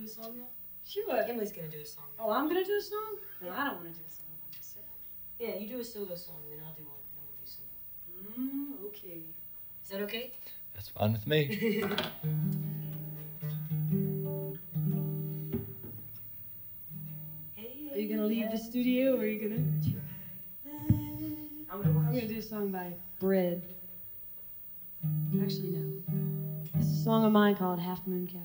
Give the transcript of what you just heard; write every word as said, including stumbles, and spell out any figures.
a song now? Sure. Emily's gonna do a song. Oh, I'm gonna do a song? No, I don't want to do a song by myself. Yeah, you do a solo song, then I'll do one, then we'll do some more. Mm, okay. Is that okay? That's fine with me. Are you gonna leave the studio, or are you gonna? I'm gonna, I'm gonna do a song by Bread. Actually, no. This is a song of mine called Half Moon Cafe.